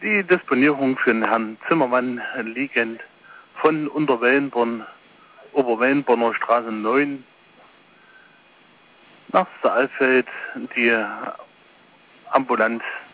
Die Disponierung für den Herrn Zimmermann liegend von Unterwellenborn, Oberwellenborner Straße 9 nach Saalfeld, die ambulant